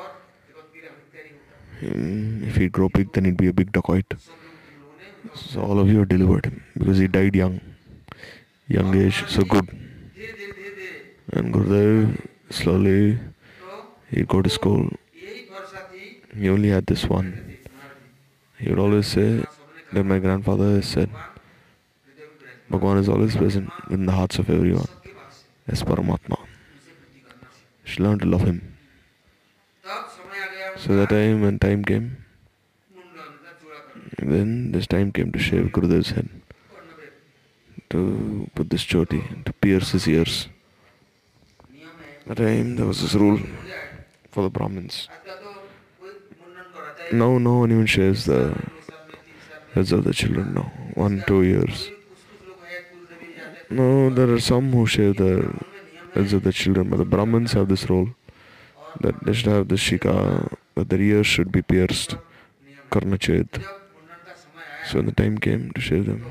If he'd grow big, then he'd be a big dacoit. So all of you have delivered him because he died young age, so good. And Gurudev, slowly, he'd go to school. He only had this one. He would always say that my grandfather has said, Bhagavan is always present in the hearts of everyone as Paramatma. You should learn to love him. So that time, when time came, And then this time came to shave Gurudev's head, to put this choti, to pierce his ears. That time there was this rule for the Brahmins. Now no one even shaves the heads of the children now. 1-2 years. No, there are some who shave the heads of the children, but the Brahmins have this rule that they should have the shika, that their ears should be pierced, karnached. So when the time came to shave them,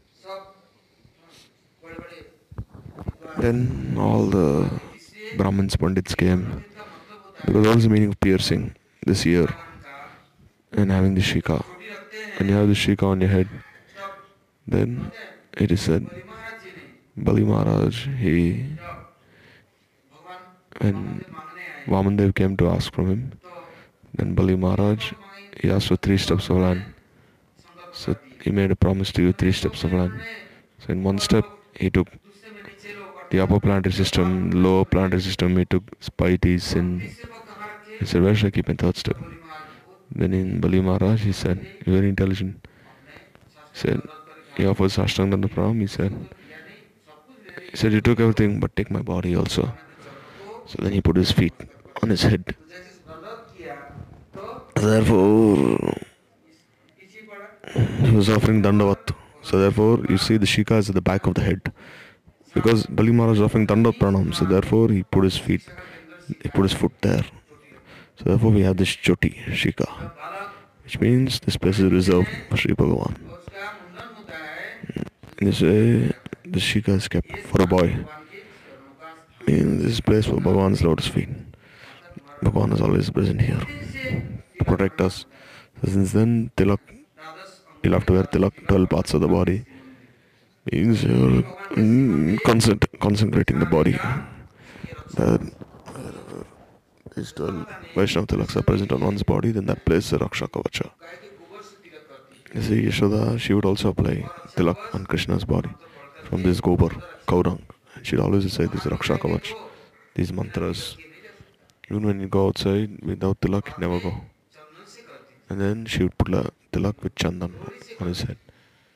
then all the Brahmins Pandits came, because what's the meaning of piercing this ear and having the shika? When you have the shika on your head, then it is said Bali Maharaj, when Vamandev came to ask from him, then Bali Maharaj, he asked for 3 steps of land. So he made a promise to you 3 steps of land. So in 1 step, he took the upper planetary system, lower planetary system, he took Spites, and he said, where should I keep my 3rd step? Then in Bali Maharaj, he said, you're very intelligent. He said, he offers Ashtanga Danda Pranam, he said, you took everything, but take my body also. So then he put his feet on his head. Therefore, he was offering Dandavat. So therefore, you see the shika is at the back of the head. Because Bali Maharaj was offering Dandavat Pranam, so therefore he put his foot there. So therefore we have this choti, shika, which means this place is reserved for Sri Bhagavan. This way, the shika is kept for a boy. Means this place for Bhagavan's lotus feet. Bhagavan is always present here to protect us. So since then, tilak, you'll have to wear tilak, 12 parts of the body. Means you're concentrating the body. That these 12 Vaishnava tilaks are present on one's body, then that place is a Raksha Kavacha. You see, Yashoda, she would also apply tilak on Krishna's body from this gobar, kaurang. And she'd always say this Raksha Kavach, these mantras. Even when you go outside without tilak, you never go. And then she would put a tilak with chandan on his head.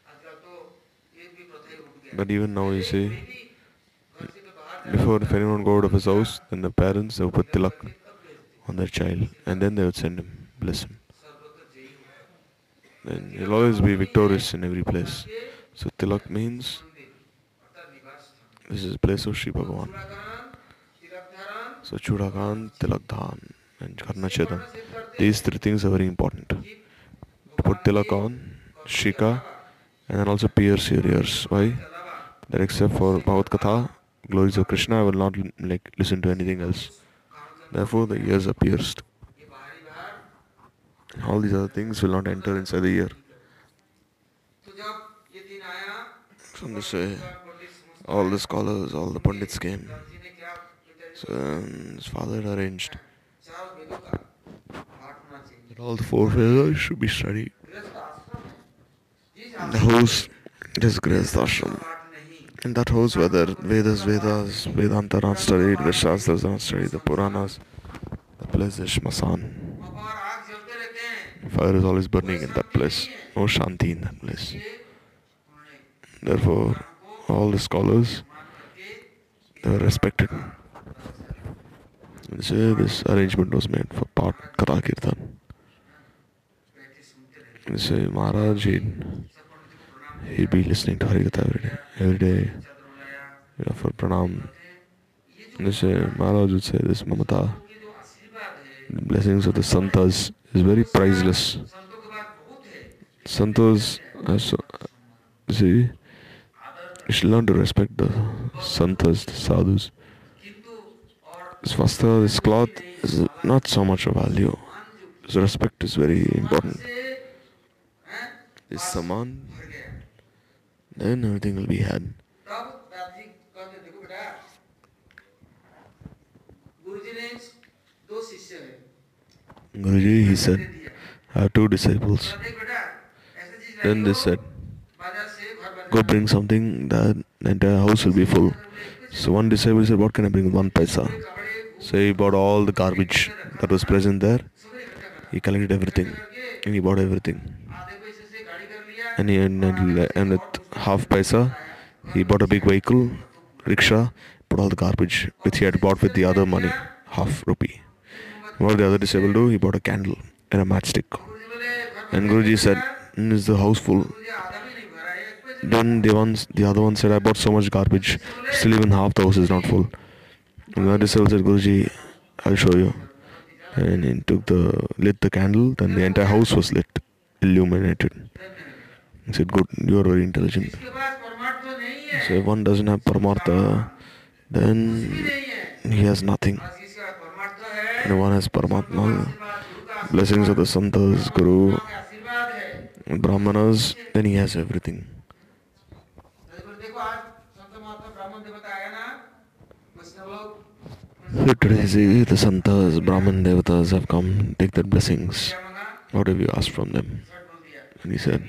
But even now, you see, before if anyone go out of his house, then the parents, they would put tilak on their child, and then they would send him, bless him. Then he'll always be victorious in every place. So tilak means this is the place of Sri Bhagavan. So Chudakan, Tilak Dhan and Karnachedan. These 3 things are very important. To put tilak on, shika, and then also pierce your ears. Why? That except for Bhagavad Katha, glories of Krishna, I will not listen to anything else. Therefore the ears are pierced. All these other things will not enter inside the ear. So in this way, all the scholars, all the Pandits came. So his father had arranged that all the 4 Vedas should be studied. The house, it is Grihastha Ashram. In that house where the Vedas, Vedanta are not studied, the Shastras are not studied, the Puranas, the place is Shmasan. Fire is always burning in that place. No Shanti in that place. Therefore, all the scholars, they were respected. And so this arrangement was made for part Katha Kirtan. And so Maharaj, he'd be listening to Harikatha every day, for pranam. And so Maharaj would say this Mamata, the blessings of the Santas is very priceless. Santas, see, you should learn to respect the Santas, the Sadhus. This vastra, this cloth is not so much of value. This respect is very important. This saman, then everything will be had. Guruji, he said, I have 2 disciples. Then they said, go bring something, that the entire house will be full. So one disciple said, what can I bring? 1 paisa. So he bought all the garbage that was present there. He collected everything and he bought everything. and with half paisa, he bought a big vehicle, rickshaw, put all the garbage which he had bought with the other money, half rupee. What did the other disabled do? He bought a candle and a matchstick. And Guruji said, is the house full? Then the other one said, I bought so much garbage, still even half the house is not full. And the disabled said, Guruji, I'll show you. And he lit the candle, then the entire house was lit, illuminated. He said, good, you are very intelligent. So if one doesn't have Paramartha, then he has nothing. And one has Paramatma, blessings of the Santas, Guru, Brahmanas, then he has everything. So today see the Santas, Brahman Devatas have come, take their blessings. What have you asked from them? And he said,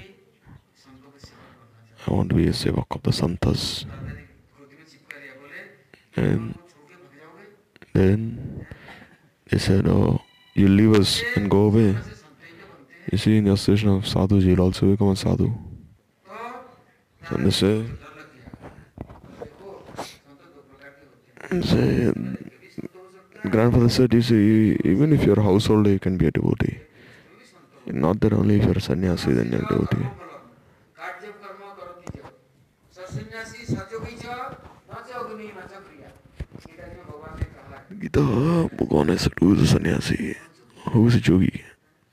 I want to be a sevak of the Santas. And then they said, oh, you leave us and go away. You see, in the association of sadhus, you'll also become a sadhu. So they say, grandfather said, you see, even if you're a householder, you can be a devotee. Not that only if you're a sannyasi, then you're a devotee. Gita, Bhagavan said, who is a sannyasi? Who is a yogi?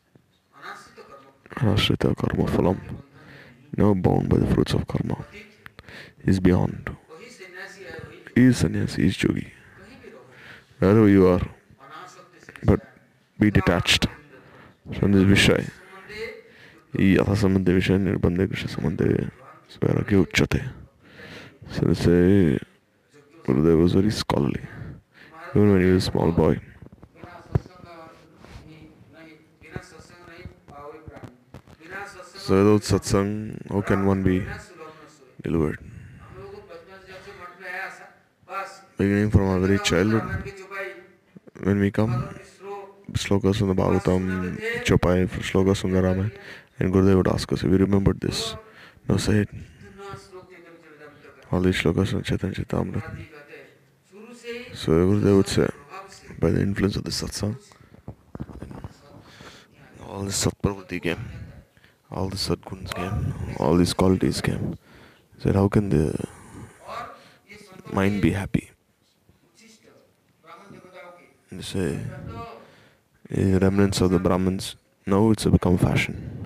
Anashrita karma phalam. Never bound by the fruits of karma. He's beyond. He is sannyasi, he is yogi. Wherever you are, but be detached from this Vishaya. Yatha sambandhe Vishaya nirbandhe Krishna sambandhe svairagya uchyate. So they say Gurudev was very scholarly, even when he was a small boy. So without satsang, how can one be delivered? Beginning from our very childhood, when we come, slokas from the Bhagavatam, Chopai, slokas from the Ramayana, and Gurudev would ask us if we remembered this. No, say it. All these slokas from Chaitanya Charitamrita. So Gurudev would say, by the influence of the satsang, all this satpravati came, all the sadguns came, all these qualities came. He said, how can the mind be happy? They say, the remnants of the Brahmins, now it's become fashion.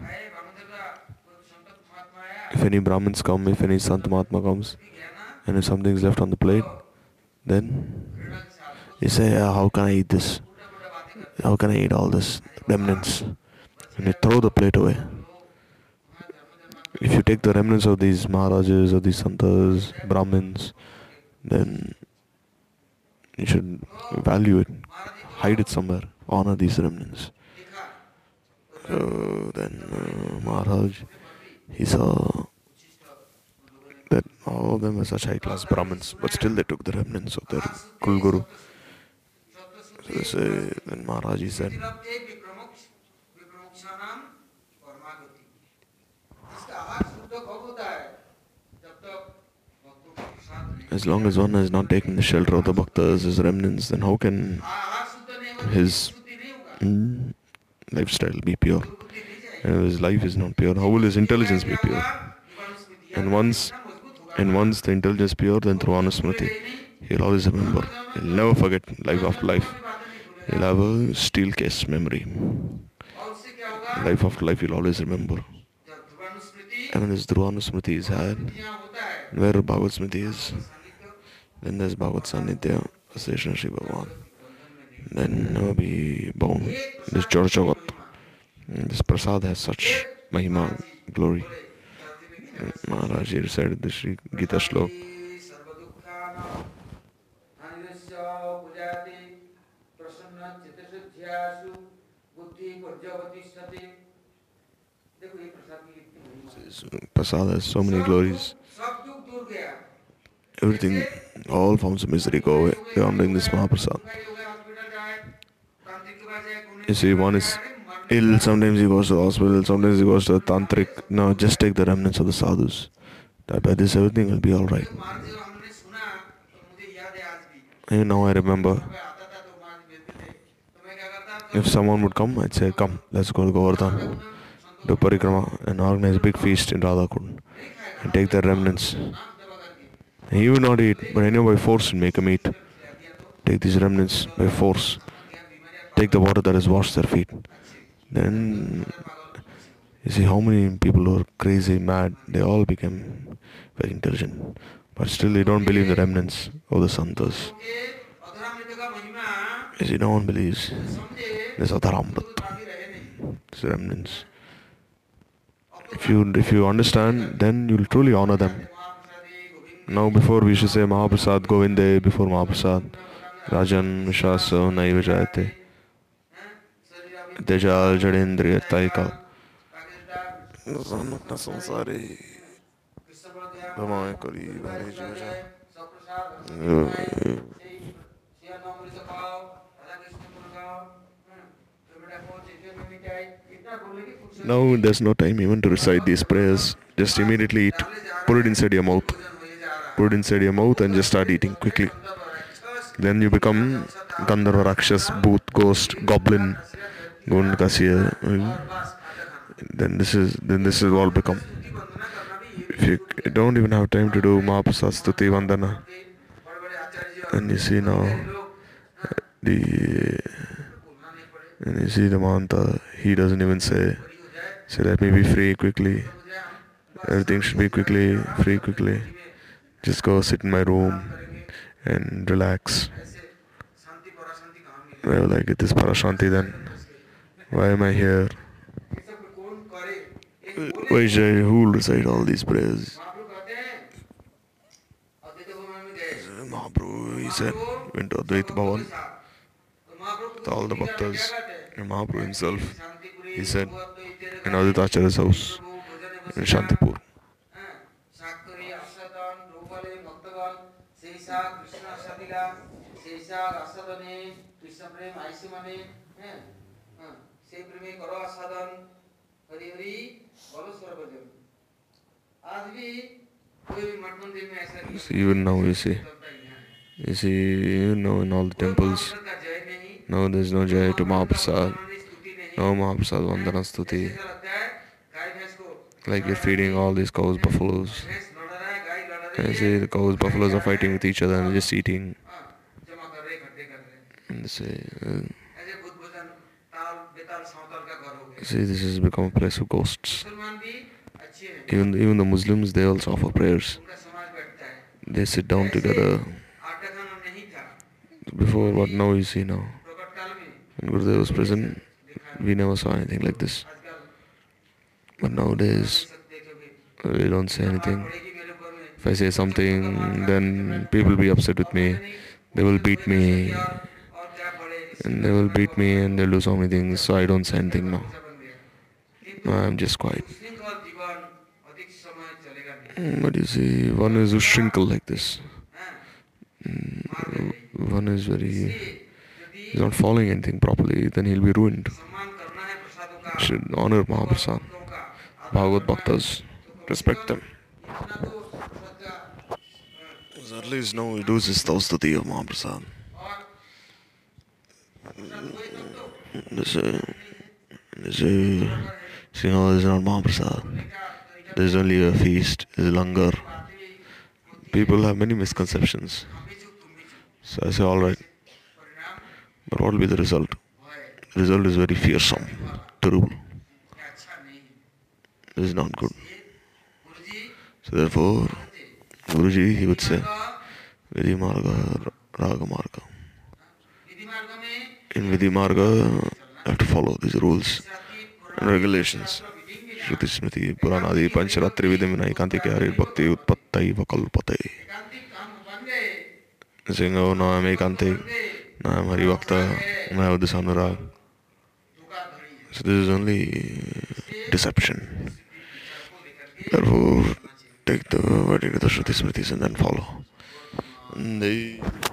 If any Brahmins come, if any Sant Mahatma comes, and if something is left on the plate, then you say, how can I eat this? How can I eat all this remnants? And you throw the plate away. If you take the remnants of these Maharajas, of these Santas, Brahmins, then you should value it, hide it somewhere, honor these remnants. So then Maharaj, he saw that all of them were such high-class Brahmins, but still they took the remnants of their Kulguru. So they say, then Maharaj, he said, as long as one has not taken the shelter of the bhaktas, his remnants, then how can his lifestyle be pure? And if his life is not pure, how will his intelligence be pure? And once the intelligence is pure, then through Anusmriti, he'll always remember. He'll never forget life after life. He'll have a steel case memory. Life after life, he'll always remember. And when this Dhruvanusmriti is had, where Bhagavad Smriti is, then there's Bhagavad Sanidhya, Association of Sri Bhagavan. Then never be bound. This Jor Jagat, this Prasad has such Mahima, glory. Maharaj recited the Sri Gita Shlok. Prasad has so many glories. Everything, all forms of misery go away beyond this Mahaprasad. You see, one is ill, sometimes he goes to the hospital, sometimes he goes to the tantric. No, just take the remnants of the sadhus. By this, everything will be alright. Even now, I remember if someone would come, I'd say, come, let's go to Govardhan, do parikrama, and organize a big feast in Radhakund, and take the remnants. And he would not eat, but anyway, by force, and make him eat. Take these remnants by force. Take the water that has washed their feet. Then you see how many people who are crazy, mad, they all became very intelligent. But still they don't believe the remnants of the santas. You see, no one believes. There's Adharamrit. These remnants. If you understand, then you'll truly honor them. Now before we should say Mahaprasad Govinde before Mahaprasad. Rajan Vishasa Naiva Jayate. Dejal Jadendriya Taika. Zanukta Sansari. Bhamaya Kari Bhare Jivaja. Now there's no time even to recite these prayers. Just immediately eat. Put it inside your mouth. Put it inside your mouth and just start eating quickly. Then you become Gandharva, Rakshas, Bhoot, Ghost, Goblin, Gundakasya. Then this is all become. If you don't even have time to do Mahaprasad Stuti Vandana, and you see now the Mahanta, he doesn't even say let me be free quickly. Everything should be quickly, free quickly. Just go sit in my room and relax. Well, I get this Parashanti then. Why am I here? Who will recite all these prayers? Mahaprabhu, he said, went to Advaita Bhavan with all the bhaktas. And Mahaprabhu himself, he said, in Advaita Acharya's house in Shantipur. See, even now you see, even now in all the temples, now there is no Jaya to Mahaprasad, no Mahaprasad Vandana Stuti, like you're feeding all these cows, buffaloes. And you see the cows, buffaloes are fighting with each other and just eating. And they say, see, this has become a place of ghosts. Even the Muslims, they also offer prayers. They sit down together. Before, what now you see now. When Gurudev was present, we never saw anything like this. But nowadays, we don't say anything. If I say something, then people will be upset with me. They will beat me. And they'll do so many things. So I don't say anything now. I'm just quiet. But you see, one is who shrinkle like this. One is he's not following anything properly, then he'll be ruined. You should honor Mahaprasad. Bhagavad Bhaktas, respect them. So at least now he does his Taustuti of Mahaprasad. See, no, this is not Mahaprasad. This is only a feast, this is langar. People have many misconceptions. So I say, alright. But what will be the result? The result is very fearsome, terrible. This is not good. So therefore, Guruji, he would say, Vidhi Marga, Raga Marga. In Vidhi Marga, you have to follow these rules and regulations. Shruti Smriti Puranadi Pancharatri Vidhi Vinaikanti Kyari Bhakti Utpattai Vakalpate. Saying, oh no, I'm Ekantik, no, I'm Hari Bhakta, I have this anurag. So this is only deception. Therefore, take the Shruti Smritis and then follow. And